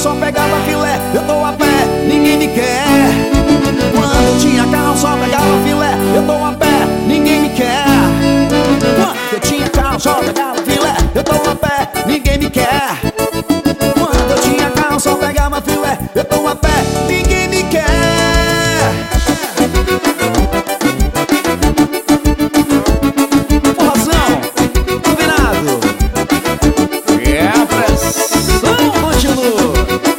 só pegava filé. Eu tô a pé, ninguém me quer. Quando eu tinha carro, só pegava filé. Eu tô a pé, ninguém me quer. Quando eu tinha carro, só pegava filé. Eu tô a pé, ninguém me quer. Quando eu tinha carro, só pegava filé. Eu tô a pé, ninguém me quer. Forrozão, combinado. E a pressão continua.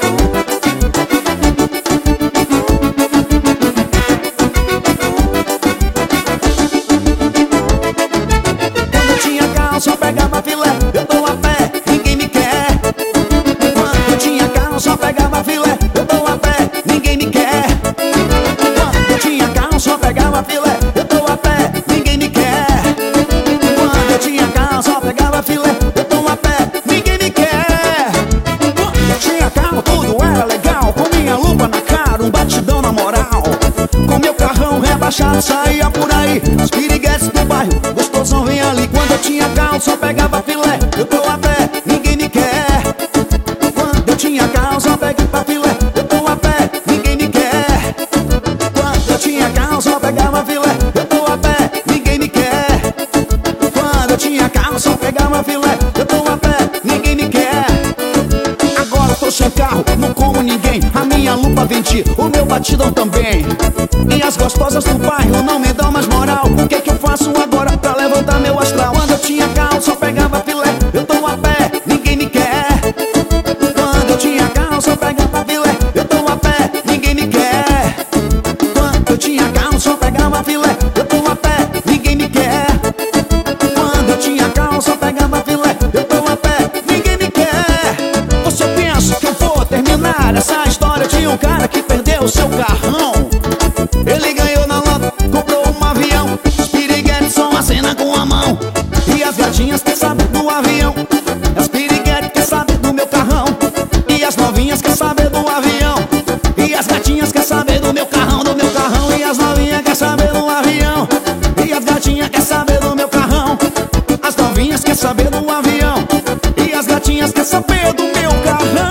Quando eu tinha carro, só pegava filé. Eu tô a pé, ninguém me quer. Quando eu tinha carro, só pegava filé. Eu tô a pé, ninguém me quer. Quando eu tinha carro, só pegava filé. Eu tô a pé, ninguém me quer. Quando eu tinha carro, só pegava filé. Eu tô a pé, ninguém me quer. Quando eu tinha carro, tudo era legal. Com minha lupa na cara, um batidão na moral. Com meu carrão rebaixado, saía por aí. Os piriguetes do bairro, gostosão vem ali. Quando eu tinha carro, só pegava filé. Eu tô a pé, ninguém me quer. Quando eu tinha carro, só pegava filé. Eu tô a pé, ninguém me quer. Quando eu tinha carro, só pegava filé. Eu tô a pé, ninguém me quer. Quando eu tinha carro, só pegava filé. Eu tô a pé, ninguém me quer. Agora tô sem carro, não como ninguém. A minha lupa vende, o meu batidão também. E as gostosas do bairro não me dão mais moral. O que que eu faço agora pra levantar meu astral? Quando eu tinha carro, só pegava filé. Eu tô a pé, ninguém me quer. Quando eu tinha carro, só pegava filé. Eu tô a pé, ninguém me quer. Quando eu tinha carro, só pegava filé. Eu tô a pé, ninguém me quer. Quando eu tinha carro, só pegava filé. Eu tô a pé, ninguém me quer. Você pensa que eu vou terminar essa história de um cara que perdeu o seu carrão? Ele ganhou na loto, comprou um avião. Os piriguetes só acena com a mão. E as gatinhas quer saber do avião. As piriguetes quer saber do meu carrão. E as novinhas quer saber do avião. E as gatinhas quer saber do meu carrão, do meu carrão. E as novinhas quer saber do avião. E as gatinhas quer saber do meu carrão. As novinhas quer saber do avião. E as gatinhas quer saber do meu carrão.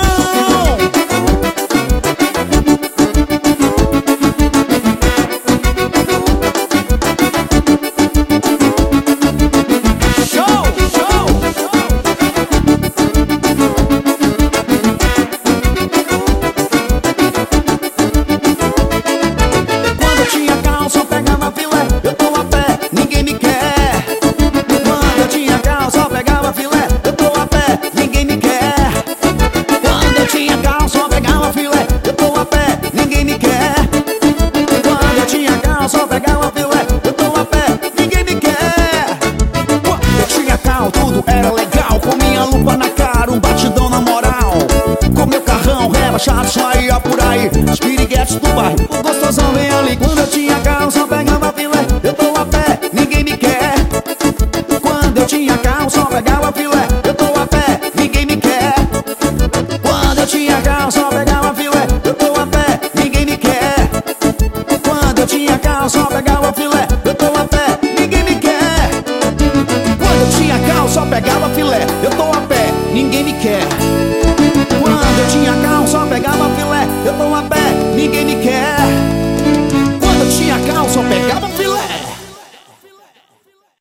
Saía por aí, os piriguetes do bairro, o gostosão vem ali. Quando eu tinha carro, só pegava filé. Eu tô a pé, ninguém me quer. Quando eu tinha carro, só pegava filé. Eu tô a pé, ninguém me quer. Quando eu tinha carro, só pegava filé. Eu tô a pé, ninguém me quer. Quando eu tinha carro, só pegava filé. Eu tô a pé, ninguém me quer. Quando eu tinha carro, só pegava filé. Eu tô a pé, ninguém me quer. Quando eu tinha carro, só pegava filé. Eu tô a pé.